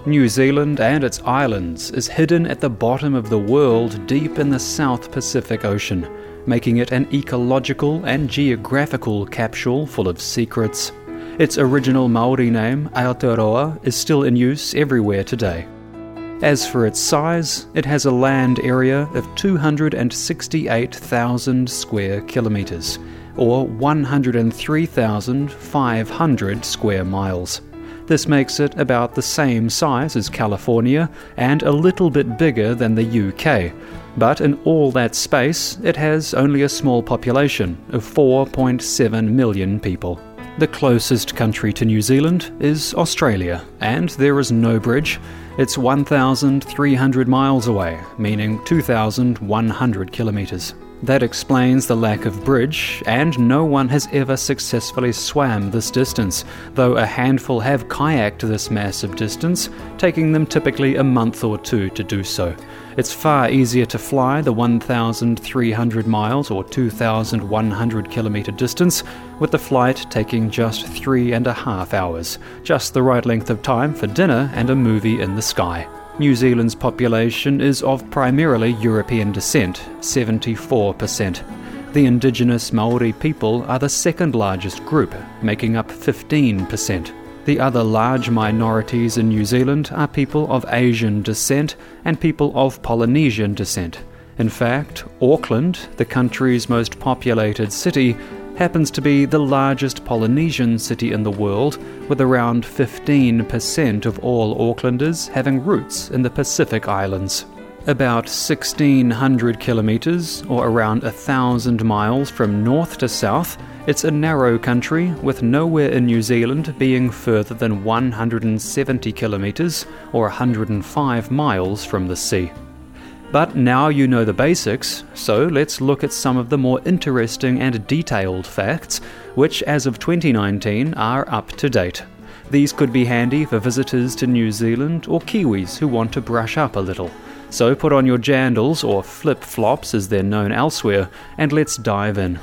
New Zealand and its islands is hidden at the bottom of the world deep in the South Pacific Ocean, making it an ecological and geographical capsule full of secrets. Its original Māori name, Aotearoa, is still in use everywhere today. As for its size, it has a land area of 268,000 square kilometres, or 103,500 square miles. This makes it about the same size as California and a little bit bigger than the UK, but in all that space it has only a small population of 4.7 million people. The closest country to New Zealand is Australia, and there is no bridge. It's 1,300 miles away, meaning 2,100 kilometres. That explains the lack of bridge, and no one has ever successfully swam this distance, though a handful have kayaked this massive distance, taking them typically a month or two to do so. It's far easier to fly the 1,300 miles or 2,100 kilometre distance, with the flight taking just 3.5 hours, just the right length of time for dinner and a movie in the sky. New Zealand's population is of primarily European descent, 74%. The indigenous Māori people are the second largest group, making up 15%. The other large minorities in New Zealand are people of Asian descent and people of Polynesian descent. In fact, Auckland, the country's most populated city, happens to be the largest Polynesian city in the world, with around 15% of all Aucklanders having roots in the Pacific Islands. About 1,600 kilometres, or around 1,000 miles from north to south, it's a narrow country, with nowhere in New Zealand being further than 170 kilometres, or 105 miles from the sea. But now you know the basics, so let's look at some of the more interesting and detailed facts, which as of 2019 are up to date. These could be handy for visitors to New Zealand or Kiwis who want to brush up a little. So put on your jandals, or flip-flops as they're known elsewhere, and let's dive in.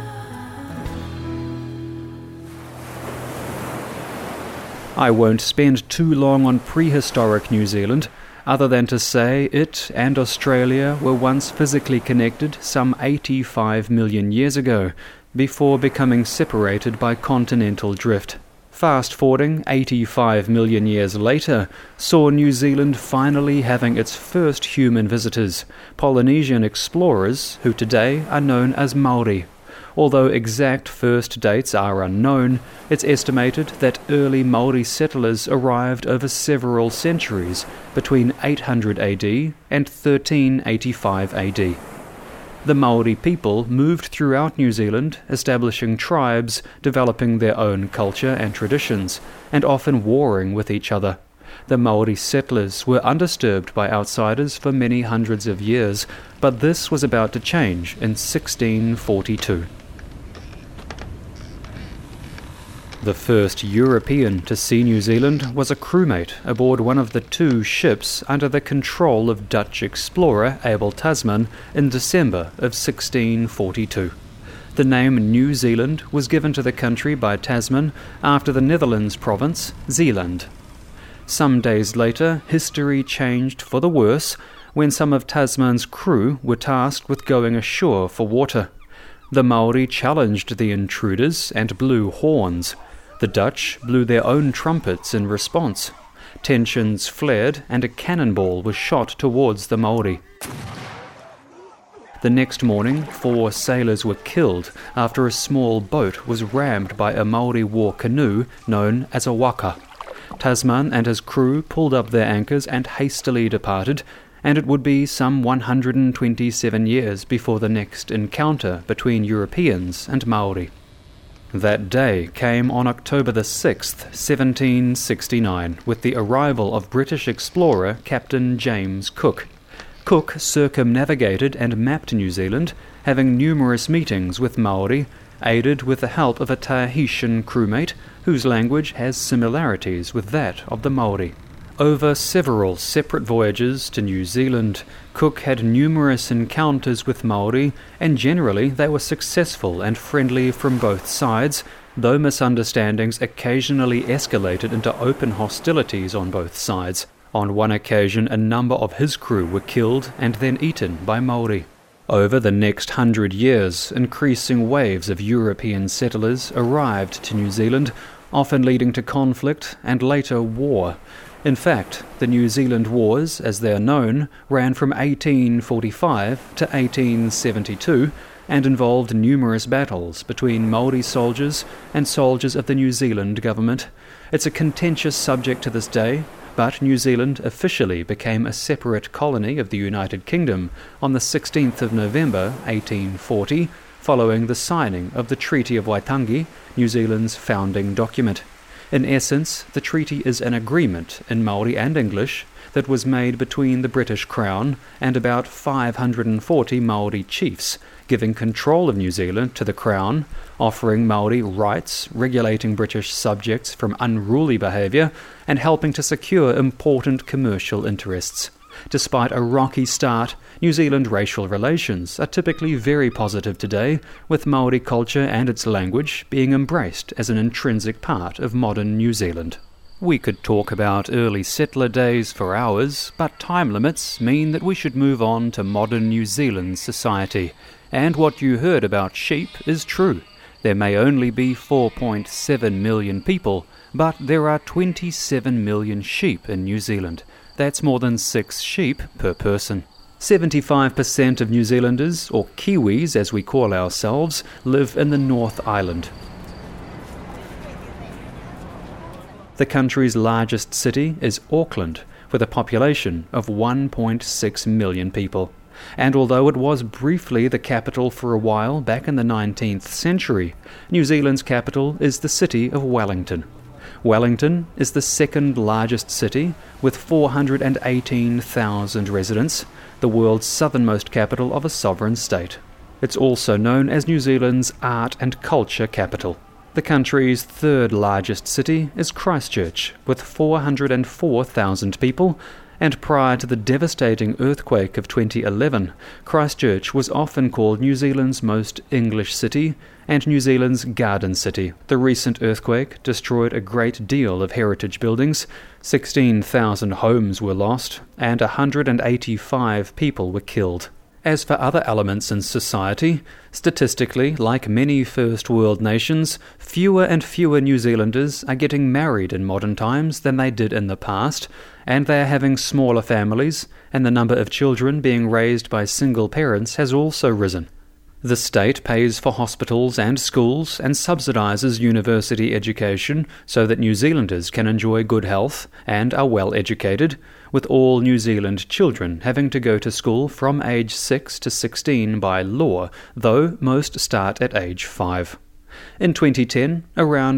I won't spend too long on prehistoric New Zealand, other than to say it and Australia were once physically connected some 85 million years ago, before becoming separated by continental drift. Fast-forwarding 85 million years later saw New Zealand finally having its first human visitors, Polynesian explorers who today are known as Māori. Although exact first dates are unknown, it's estimated that early Māori settlers arrived over several centuries, between 800 AD and 1385 AD. The Māori people moved throughout New Zealand, establishing tribes, developing their own culture and traditions, and often warring with each other. The Māori settlers were undisturbed by outsiders for many hundreds of years, but this was about to change in 1642. The first European to see New Zealand was a crewmate aboard one of the two ships under the control of Dutch explorer Abel Tasman in December of 1642. The name New Zealand was given to the country by Tasman after the Netherlands province, Zeeland. Some days later, history changed for the worse when some of Tasman's crew were tasked with going ashore for water. The Māori challenged the intruders and blew horns. The Dutch blew their own trumpets in response. Tensions flared and a cannonball was shot towards the Māori. The next morning, 4 sailors were killed after a small boat was rammed by a Māori war canoe known as a waka. Tasman and his crew pulled up their anchors and hastily departed, and it would be some 127 years before the next encounter between Europeans and Māori. That day came on October the 6th, 1769, with the arrival of British explorer Captain James Cook. Cook circumnavigated and mapped New Zealand, having numerous meetings with Māori, aided with the help of a Tahitian crewmate whose language has similarities with that of the Māori. Over several separate voyages to New Zealand, Cook had numerous encounters with Māori, and generally they were successful and friendly from both sides, though misunderstandings occasionally escalated into open hostilities on both sides. On one occasion, a number of his crew were killed and then eaten by Māori. Over the next 100 years, increasing waves of European settlers arrived to New Zealand, often leading to conflict and later war. In fact, the New Zealand Wars, as they are known, ran from 1845 to 1872 and involved numerous battles between Māori soldiers and soldiers of the New Zealand government. It's a contentious subject to this day, but New Zealand officially became a separate colony of the United Kingdom on the 16th of November 1840, following the signing of the Treaty of Waitangi, New Zealand's founding document. In essence, the treaty is an agreement in Māori and English that was made between the British Crown and about 540 Māori chiefs, giving control of New Zealand to the Crown, offering Māori rights, regulating British subjects from unruly behaviour, and helping to secure important commercial interests. Despite a rocky start, New Zealand racial relations are typically very positive today, with Māori culture and its language being embraced as an intrinsic part of modern New Zealand. We could talk about early settler days for hours, but time limits mean that we should move on to modern New Zealand society. And what you heard about sheep is true. There may only be 4.7 million people, but there are 27 million sheep in New Zealand. That's more than 6 sheep per person. 75% of New Zealanders, or Kiwis as we call ourselves, live in the North Island. The country's largest city is Auckland, with a population of 1.6 million people. And although it was briefly the capital for a while back in the 19th century, New Zealand's capital is the city of Wellington. Wellington is the second largest city, with 418,000 residents, the world's southernmost capital of a sovereign state. It's also known as New Zealand's art and culture capital. The country's third largest city is Christchurch, with 404,000 people, and prior to the devastating earthquake of 2011, Christchurch was often called New Zealand's most English city and New Zealand's Garden City. The recent earthquake destroyed a great deal of heritage buildings, 16,000 homes were lost, and 185 people were killed. As for other elements in society, statistically, like many first world nations, fewer and fewer New Zealanders are getting married in modern times than they did in the past, and they are having smaller families, and the number of children being raised by single parents has also risen. The state pays for hospitals and schools and subsidises university education so that New Zealanders can enjoy good health and are well educated, with all New Zealand children having to go to school from age 6 to 16 by law, though most start at age 5. In 2010, around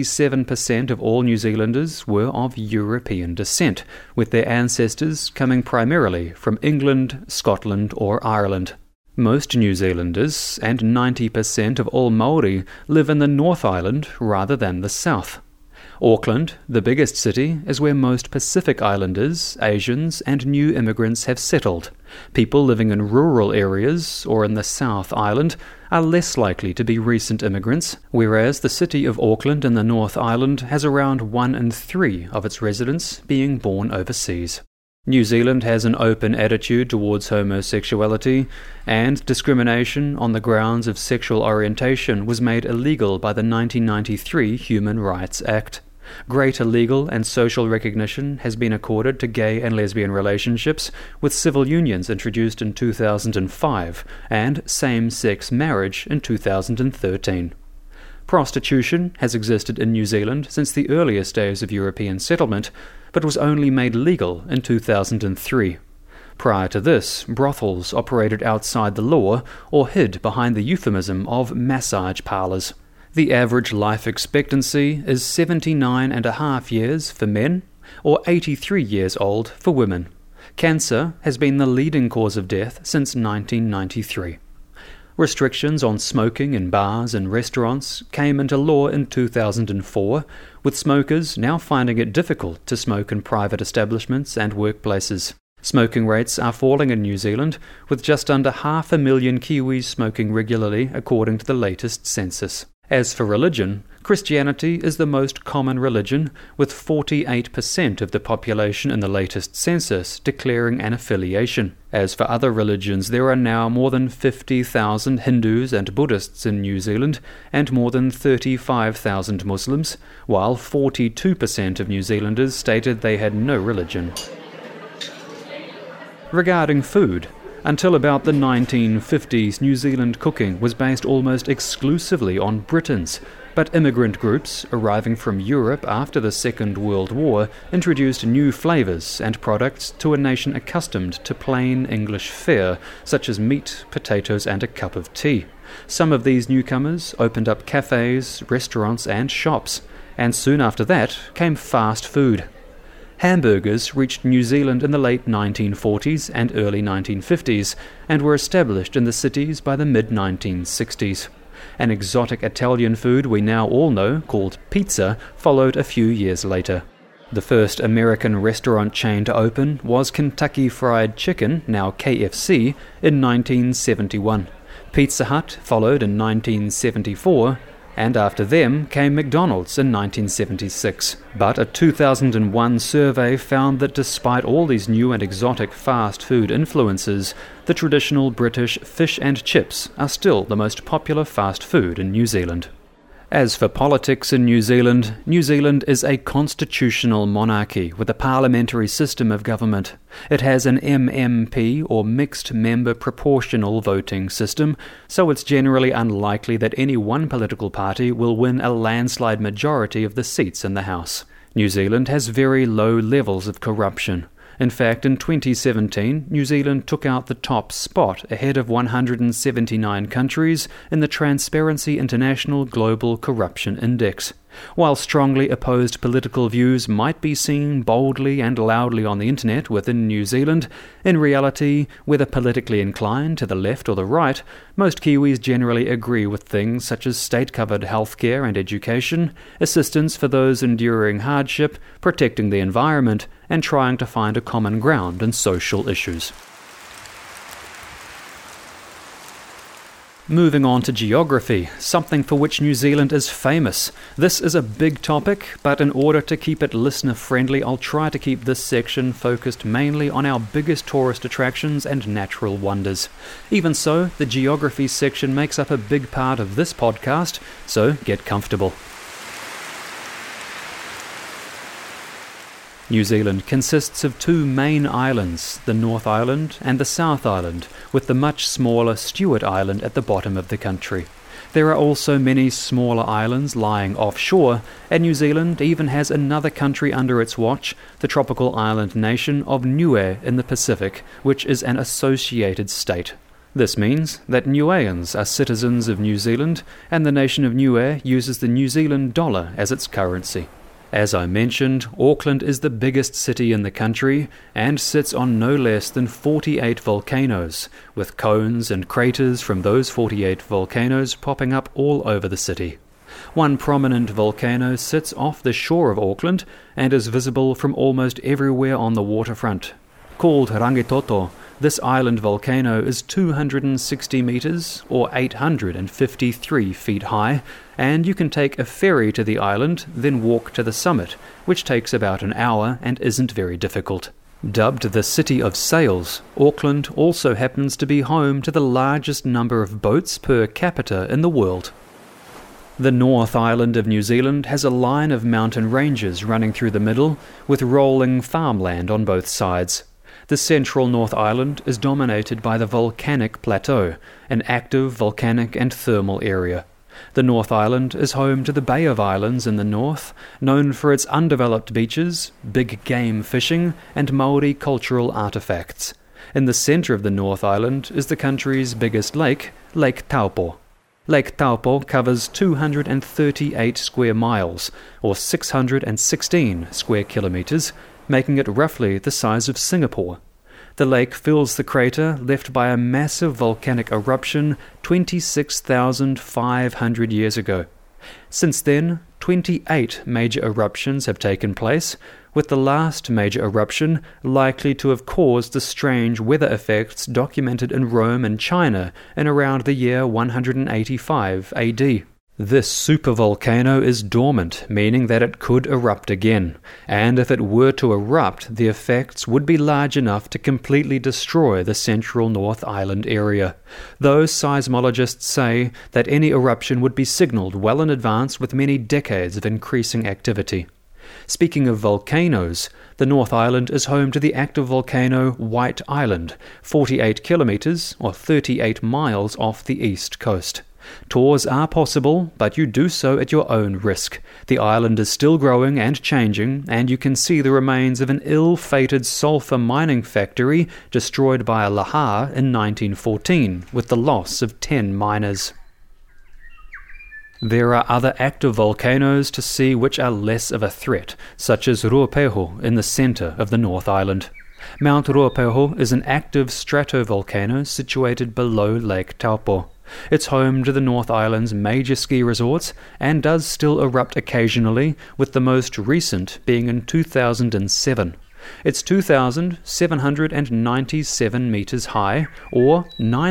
67% of all New Zealanders were of European descent, with their ancestors coming primarily from England, Scotland or Ireland. Most New Zealanders, and 90% of all Māori, live in the North Island rather than the South. Auckland, the biggest city, is where most Pacific Islanders, Asians and new immigrants have settled. People living in rural areas or in the South Island are less likely to be recent immigrants, whereas the city of Auckland in the North Island has around 1 in 3 of its residents being born overseas. New Zealand has an open attitude towards homosexuality, and discrimination on the grounds of sexual orientation was made illegal by the 1993 Human Rights Act. Greater legal and social recognition has been accorded to gay and lesbian relationships, with civil unions introduced in 2005 and same-sex marriage in 2013. Prostitution has existed in New Zealand since the earliest days of European settlement, but was only made legal in 2003. Prior to this, brothels operated outside the law or hid behind the euphemism of massage parlours. The average life expectancy is 79.5 years for men, or 83 years old for women. Cancer has been the leading cause of death since 1993. Restrictions on smoking in bars and restaurants came into law in 2004, with smokers now finding it difficult to smoke in private establishments and workplaces. Smoking rates are falling in New Zealand, with just under 500,000 Kiwis smoking regularly according to the latest census. As for religion, Christianity is the most common religion, with 48% of the population in the latest census declaring an affiliation. As for other religions, there are now more than 50,000 Hindus and Buddhists in New Zealand, and more than 35,000 Muslims, while 42% of New Zealanders stated they had no religion. Regarding food, until about the 1950s, New Zealand cooking was based almost exclusively on Britons, but immigrant groups arriving from Europe after the Second World War introduced new flavours and products to a nation accustomed to plain English fare, such as meat, potatoes and a cup of tea. Some of these newcomers opened up cafes, restaurants and shops, and soon after that came fast food. Hamburgers reached New Zealand in the late 1940s and early 1950s, and were established in the cities by the mid-1960s. An exotic Italian food we now all know, called pizza, followed a few years later. The first American restaurant chain to open was Kentucky Fried Chicken, now KFC, in 1971. Pizza Hut followed in 1974, and after them came McDonald's in 1976. But a 2001 survey found that despite all these new and exotic fast food influences, the traditional British fish and chips are still the most popular fast food in New Zealand. As for politics in New Zealand is a constitutional monarchy with a parliamentary system of government. It has an MMP or mixed member proportional voting system, so it's generally unlikely that any one political party will win a landslide majority of the seats in the House. New Zealand has very low levels of corruption. In fact, in 2017, New Zealand took out the top spot ahead of 179 countries in the Transparency International Global Corruption Index. While strongly opposed political views might be seen boldly and loudly on the internet within New Zealand, in reality, whether politically inclined to the left or the right, most Kiwis generally agree with things such as state-covered healthcare and education, assistance for those enduring hardship, protecting the environment, and trying to find a common ground in social issues. Moving on to geography, something for which New Zealand is famous. This is a big topic, but in order to keep it listener-friendly, I'll try to keep this section focused mainly on our biggest tourist attractions and natural wonders. Even so, the geography section makes up a big part of this podcast, so get comfortable. New Zealand consists of two main islands, the North Island and the South Island, with the much smaller Stewart Island at the bottom of the country. There are also many smaller islands lying offshore, and New Zealand even has another country under its watch, the tropical island nation of Niue in the Pacific, which is an associated state. This means that Niueans are citizens of New Zealand, and the nation of Niue uses the New Zealand dollar as its currency. As I mentioned, Auckland is the biggest city in the country and sits on no less than 48 volcanoes, with cones and craters from those 48 volcanoes popping up all over the city. One prominent volcano sits off the shore of Auckland and is visible from almost everywhere on the waterfront. Called Rangitoto, this island volcano is 260 metres or 853 feet high, and you can take a ferry to the island, then walk to the summit, which takes about an hour and isn't very difficult. Dubbed the City of Sails, Auckland also happens to be home to the largest number of boats per capita in the world. The North Island of New Zealand has a line of mountain ranges running through the middle, with rolling farmland on both sides. The central North Island is dominated by the volcanic plateau, an active volcanic and thermal area. The North Island is home to the Bay of Islands in the north, known for its undeveloped beaches, big game fishing, and Maori cultural artefacts. In the centre of the North Island is the country's biggest lake, Lake Taupo. Lake Taupo covers 238 square miles, or 616 square kilometres, making it roughly the size of Singapore. The lake fills the crater left by a massive volcanic eruption 26,500 years ago. Since then, 28 major eruptions have taken place, with the last major eruption likely to have caused the strange weather effects documented in Rome and China in around the year 185 AD. This supervolcano is dormant, meaning that it could erupt again, and if it were to erupt, the effects would be large enough to completely destroy the central North Island area, though seismologists say that any eruption would be signalled well in advance with many decades of increasing activity. Speaking of volcanoes, the North Island is home to the active volcano White Island, 48 kilometres or 38 miles off the east coast. Tours are possible, but you do so at your own risk. The island is still growing and changing, and you can see the remains of an ill-fated sulphur mining factory destroyed by a lahar in 1914, with the loss of 10 miners. There are other active volcanoes to see which are less of a threat, such as Ruapehu in the centre of the North Island. Mount Ruapehu is an active stratovolcano situated below Lake Taupo. It's home to the North Island's major ski resorts and does still erupt occasionally, with the most recent being in 2007. It's 2,797 metres high, or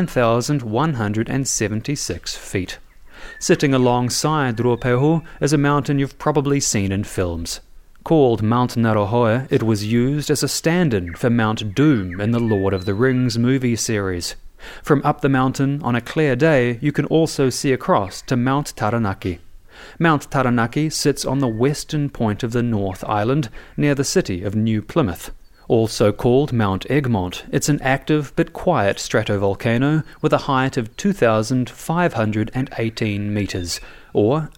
9,176 feet. Sitting alongside Ruapehu is a mountain you've probably seen in films. Called Mount Narohoe, it was used as a stand-in for Mount Doom in the Lord of the Rings movie series. From up the mountain on a clear day, you can also see across to Mount Taranaki. Mount Taranaki sits on the western point of the North Island, near the city of New Plymouth. Also called Mount Egmont, it's an active but quiet stratovolcano with a height of 2,518 metres, or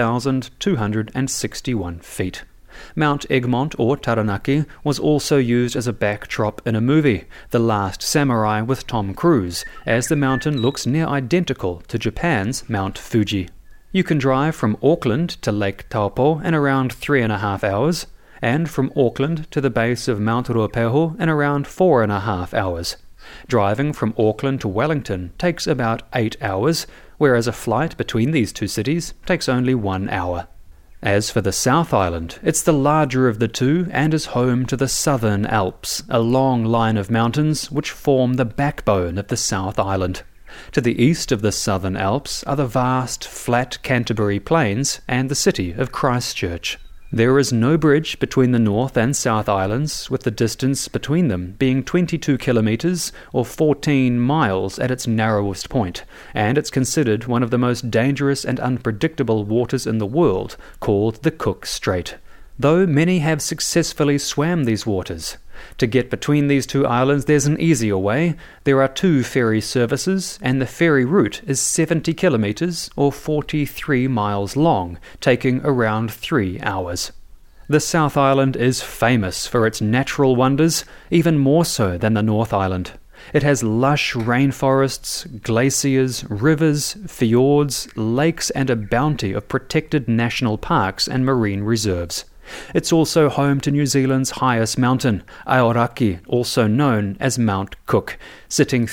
8,261 feet. Mount Egmont, or Taranaki, was also used as a backdrop in a movie, The Last Samurai with Tom Cruise, as the mountain looks near identical to Japan's Mount Fuji. You can drive from Auckland to Lake Taupo in around 3.5 hours, and from Auckland to the base of Mount Ruapehu in around 4.5 hours. Driving from Auckland to Wellington takes about 8 hours, whereas a flight between these two cities takes only 1 hour. As for the South Island, it's the larger of the two and is home to the Southern Alps, a long line of mountains which form the backbone of the South Island. To the east of the Southern Alps are the vast, flat Canterbury Plains and the city of Christchurch. There is no bridge between the North and South Islands, with the distance between them being 22 kilometres or 14 miles at its narrowest point, and it's considered one of the most dangerous and unpredictable waters in the world, called the Cook Strait. Though many have successfully swam these waters. To get between these two islands there's an easier way. There are 2 ferry services, and the ferry route is 70 kilometres or 43 miles long, taking around 3 hours. The South Island is famous for its natural wonders, even more so than the North Island. It has lush rainforests, glaciers, rivers, fjords, lakes, and a bounty of protected national parks and marine reserves. It's also home to New Zealand's highest mountain, Aoraki, also known as Mount Cook, sitting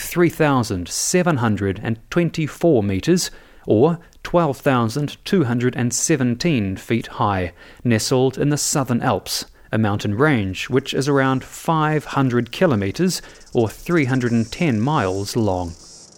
3,724 metres, or 12,217 feet high, nestled in the Southern Alps, a mountain range which is around 500 kilometres, or 310 miles long.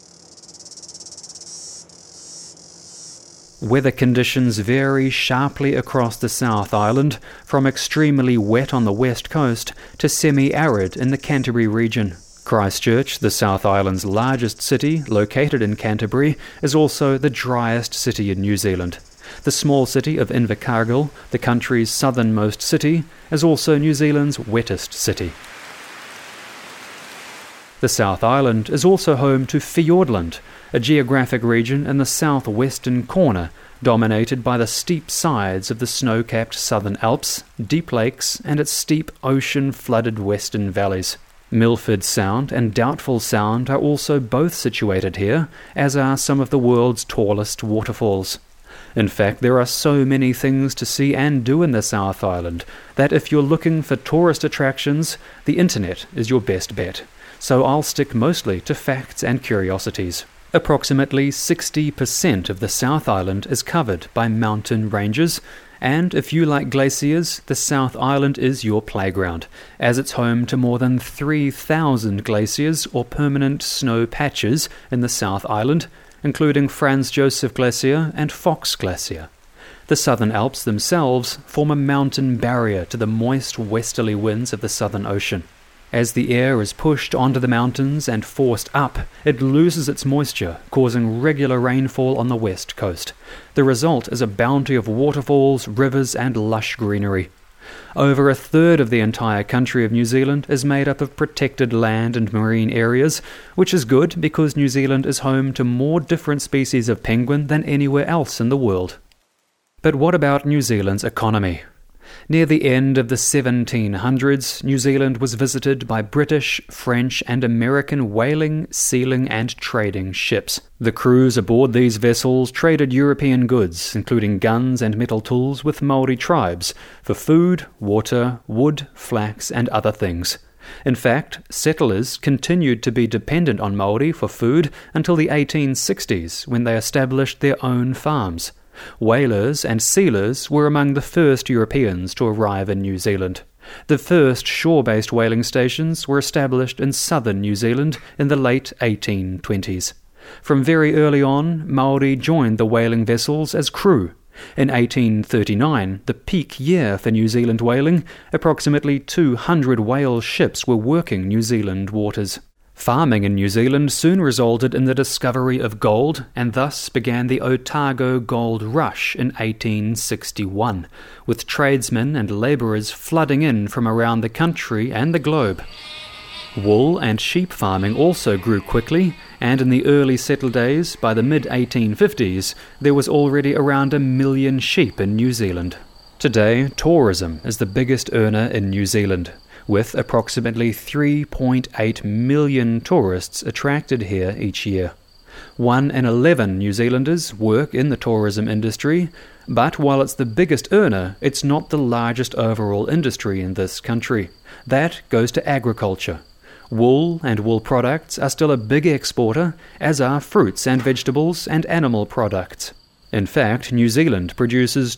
Weather conditions vary sharply across the South Island, from extremely wet on the west coast to semi-arid in the Canterbury region. Christchurch, the South Island's largest city, located in Canterbury, is also the driest city in New Zealand. The small city of Invercargill, the country's southernmost city, is also New Zealand's wettest city. The South Island is also home to Fiordland, a geographic region in the southwestern corner, dominated by the steep sides of the snow-capped Southern Alps, deep lakes, and its steep ocean-flooded western valleys. Milford Sound and Doubtful Sound are also both situated here, as are some of the world's tallest waterfalls. In fact, there are so many things to see and do in the South Island that if you're looking for tourist attractions, the internet is your best bet. So I'll stick mostly to facts and curiosities. Approximately 60% of the South Island is covered by mountain ranges, and if you like glaciers, the South Island is your playground, as it's home to more than 3,000 glaciers or permanent snow patches in the South Island, including Franz Josef Glacier and Fox Glacier. The Southern Alps themselves form a mountain barrier to the moist westerly winds of the Southern Ocean. As the air is pushed onto the mountains and forced up, it loses its moisture, causing regular rainfall on the west coast. The result is a bounty of waterfalls, rivers, and lush greenery. Over a third of the entire country of New Zealand is made up of protected land and marine areas, which is good because New Zealand is home to more different species of penguin than anywhere else in the world. But what about New Zealand's economy? Near the end of the 1700s, New Zealand was visited by British, French, and American whaling, sealing, and trading ships. The crews aboard these vessels traded European goods, including guns and metal tools, with Maori tribes for food, water, wood, flax, and other things. In fact, settlers continued to be dependent on Maori for food until the 1860s, when they established their own farms. Whalers and sealers were among the first Europeans to arrive in New Zealand. The first shore-based whaling stations were established in southern New Zealand in the late 1820s. From very early on, Maori joined the whaling vessels as crew. In 1839, the peak year for New Zealand whaling, approximately 200 whale ships were working New Zealand waters. Farming in New Zealand soon resulted in the discovery of gold, and thus began the Otago Gold Rush in 1861, with tradesmen and labourers flooding in from around the country and the globe. Wool and sheep farming also grew quickly, and in the early settled days, by the mid-1850s, there was already around 1 million sheep in New Zealand. Today, tourism is the biggest earner in New Zealand, with approximately 3.8 million tourists attracted here each year. 1 in 11 New Zealanders work in the tourism industry, but while it's the biggest earner, it's not the largest overall industry in this country. That goes to agriculture. Wool and wool products are still a big exporter, as are fruits and vegetables and animal products. In fact, New Zealand produces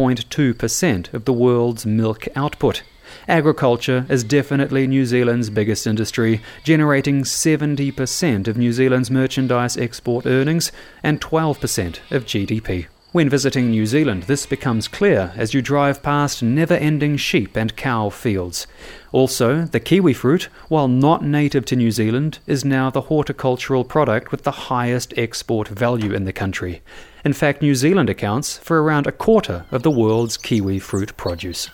2.2% of the world's milk output. Agriculture is definitely New Zealand's biggest industry, generating 70% of New Zealand's merchandise export earnings and 12% of GDP. When visiting New Zealand, this becomes clear as you drive past never-ending sheep and cow fields. Also, the kiwi fruit, while not native to New Zealand, is now the horticultural product with the highest export value in the country. In fact, New Zealand accounts for around a quarter of the world's kiwi fruit produce.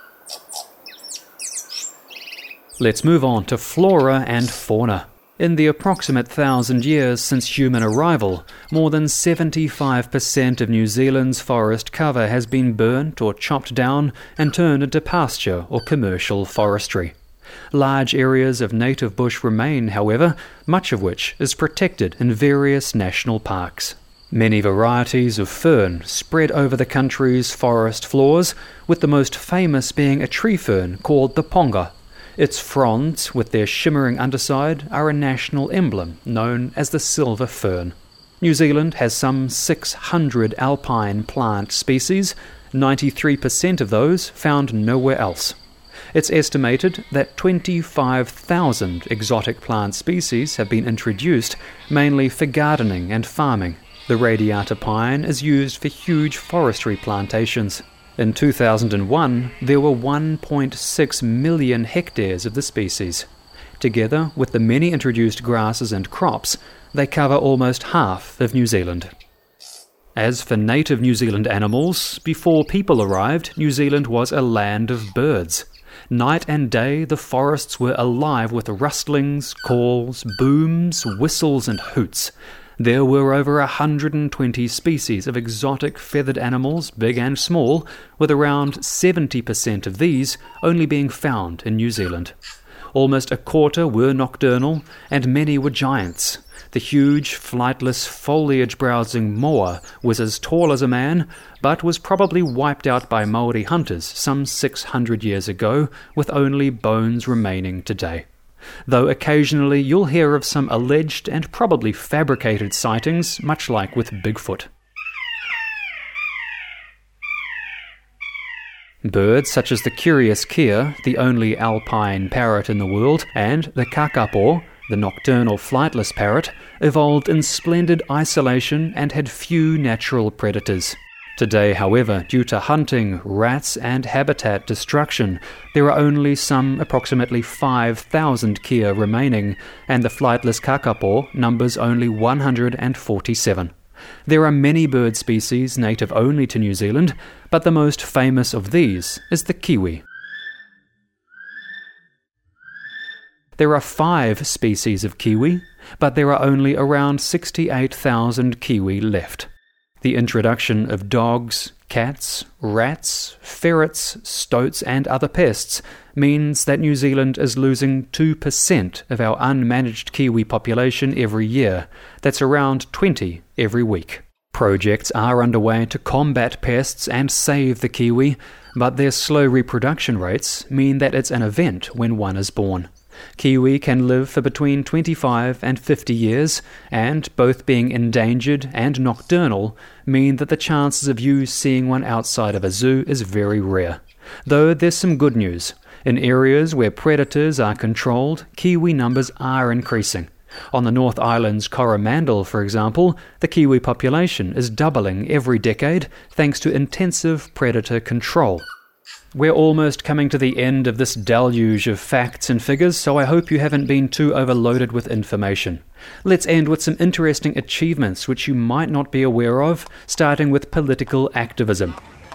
Let's move on to flora and fauna. In the approximate 1,000 years since human arrival, more than 75% of New Zealand's forest cover has been burnt or chopped down and turned into pasture or commercial forestry. Large areas of native bush remain, however, much of which is protected in various national parks. Many varieties of fern spread over the country's forest floors, with the most famous being a tree fern called the ponga. Its fronds, with their shimmering underside, are a national emblem known as the silver fern. New Zealand has some 600 alpine plant species, 93% of those found nowhere else. It's estimated that 25,000 exotic plant species have been introduced, mainly for gardening and farming. The radiata pine is used for huge forestry plantations. In 2001, there were 1.6 million hectares of the species. Together with the many introduced grasses and crops, they cover almost half of New Zealand. As for native New Zealand animals, before people arrived, New Zealand was a land of birds. Night and day, the forests were alive with rustlings, calls, booms, whistles, and hoots. There were over 120 species of exotic feathered animals, big and small, with around 70% of these only being found in New Zealand. Almost a quarter were nocturnal, and many were giants. The huge, flightless, foliage-browsing moa was as tall as a man, but was probably wiped out by Maori hunters some 600 years ago, with only bones remaining today. Though occasionally you'll hear of some alleged and probably fabricated sightings, much like with Bigfoot. Birds such as the curious kea, the only alpine parrot in the world, and the kakapo, the nocturnal flightless parrot, evolved in splendid isolation and had few natural predators. Today, however, due to hunting, rats and habitat destruction, there are only some approximately 5,000 kea remaining, and the flightless kakapo numbers only 147. There are many bird species native only to New Zealand, but the most famous of these is the kiwi. There are 5 species of kiwi, but there are only around 68,000 kiwi left. The introduction of dogs, cats, rats, ferrets, stoats and other pests means that New Zealand is losing 2% of our unmanaged kiwi population every year. That's around 20 every week. Projects are underway to combat pests and save the kiwi, but their slow reproduction rates mean that it's an event when one is born. Kiwi can live for between 25 and 50 years, and both being endangered and nocturnal mean that the chances of you seeing one outside of a zoo is very rare. Though there's some good news. In areas where predators are controlled, kiwi numbers are increasing. On the North Island's Coromandel, for example, the kiwi population is doubling every decade thanks to intensive predator control. We're almost coming to the end of this deluge of facts and figures, so I hope you haven't been too overloaded with information. Let's end with some interesting achievements which you might not be aware of, starting with political activism.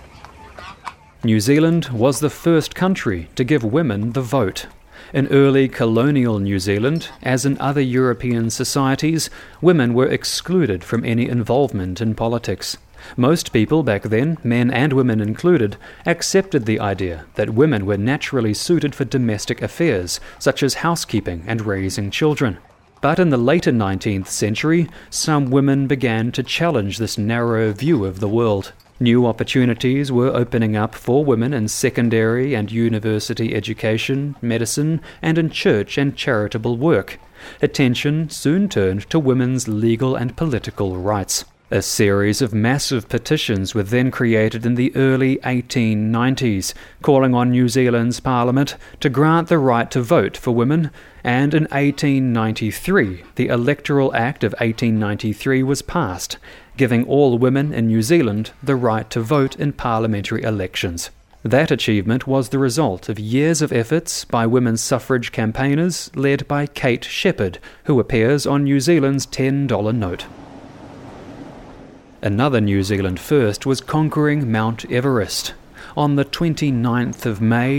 New Zealand was the first country to give women the vote. In early colonial New Zealand, as in other European societies, women were excluded from any involvement in politics. Most people back then, men and women included, accepted the idea that women were naturally suited for domestic affairs, such as housekeeping and raising children. But in the later 19th century, some women began to challenge this narrow view of the world. New opportunities were opening up for women in secondary and university education, medicine, and in church and charitable work. Attention soon turned to women's legal and political rights. A series of massive petitions were then created in the early 1890s, calling on New Zealand's Parliament to grant the right to vote for women, and in 1893 the Electoral Act of 1893 was passed, giving all women in New Zealand the right to vote in parliamentary elections. That achievement was the result of years of efforts by women's suffrage campaigners led by Kate Shepherd, who appears on New Zealand's $10 note. Another New Zealand first was conquering Mount Everest. On the 29th of May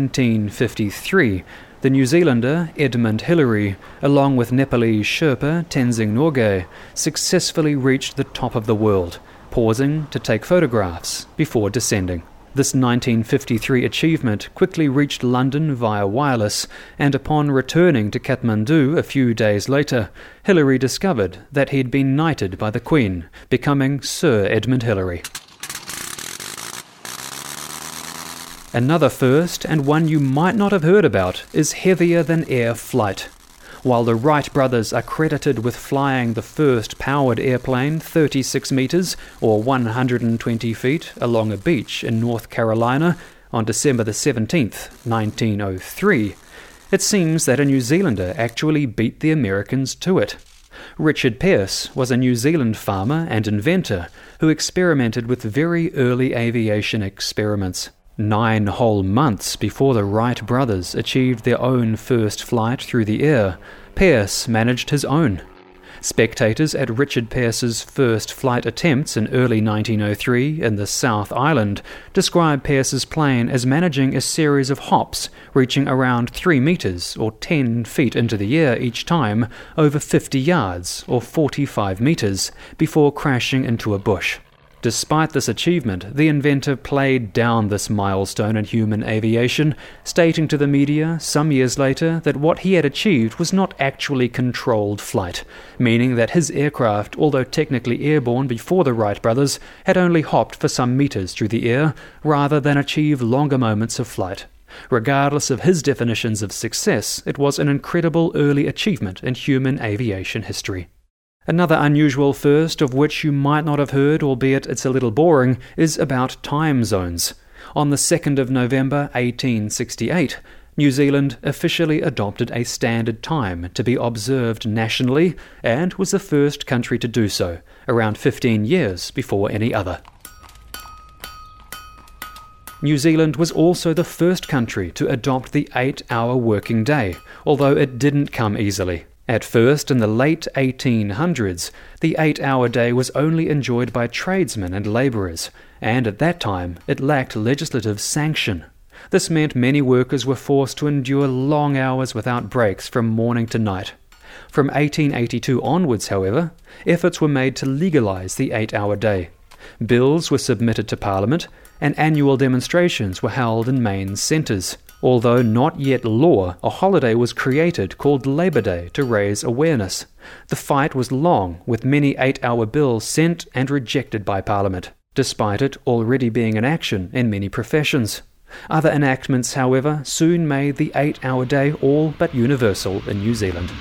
1953, the New Zealander Edmund Hillary, along with Nepalese Sherpa Tenzing Norgay, successfully reached the top of the world, pausing to take photographs before descending. This 1953 achievement quickly reached London via wireless, and upon returning to Kathmandu a few days later, Hillary discovered that he'd been knighted by the Queen, becoming Sir Edmund Hillary. Another first, and one you might not have heard about, is heavier-than-air flight. While the Wright brothers are credited with flying the first powered airplane 36 meters, or 120 feet, along a beach in North Carolina on December the 17th, 1903, it seems that a New Zealander actually beat the Americans to it. Richard Pearce was a New Zealand farmer and inventor who experimented with very early aviation experiments. 9 whole months before the Wright brothers achieved their own first flight through the air, Pearce managed his own. Spectators at Richard Pearce's first flight attempts in early 1903 in the South Island describe Pearce's plane as managing a series of hops reaching around 3 meters or 10 feet into the air each time over 50 yards or 45 meters before crashing into a bush. Despite this achievement, the inventor played down this milestone in human aviation, stating to the media some years later that what he had achieved was not actually controlled flight, meaning that his aircraft, although technically airborne before the Wright brothers, had only hopped for some meters through the air, rather than achieve longer moments of flight. Regardless of his definitions of success, it was an incredible early achievement in human aviation history. Another unusual first, of which you might not have heard, albeit it's a little boring, is about time zones. On the 2nd of November 1868, New Zealand officially adopted a standard time to be observed nationally and was the first country to do so, around 15 years before any other. New Zealand was also the first country to adopt the 8-hour working day, although it didn't come easily. At first, in the late 1800s, the 8-hour day was only enjoyed by tradesmen and labourers, and at that time it lacked legislative sanction. This meant many workers were forced to endure long hours without breaks from morning to night. From 1882 onwards, however, efforts were made to legalise the 8-hour day. Bills were submitted to Parliament, and annual demonstrations were held in main centres. Although not yet law, a holiday was created called Labour Day to raise awareness. The fight was long, with many 8-hour bills sent and rejected by Parliament, despite it already being in action in many professions. Other enactments, however, soon made the 8-hour day all but universal in New Zealand.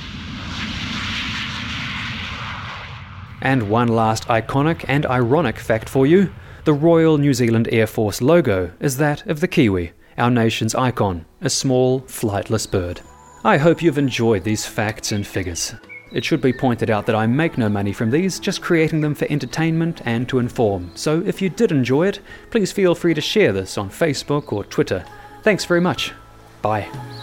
And one last iconic and ironic fact for you: the Royal New Zealand Air Force logo is that of the kiwi, our nation's icon, a small, flightless bird. I hope you've enjoyed these facts and figures. It should be pointed out that I make no money from these, just creating them for entertainment and to inform. So if you did enjoy it, please feel free to share this on Facebook or Twitter. Thanks very much. Bye.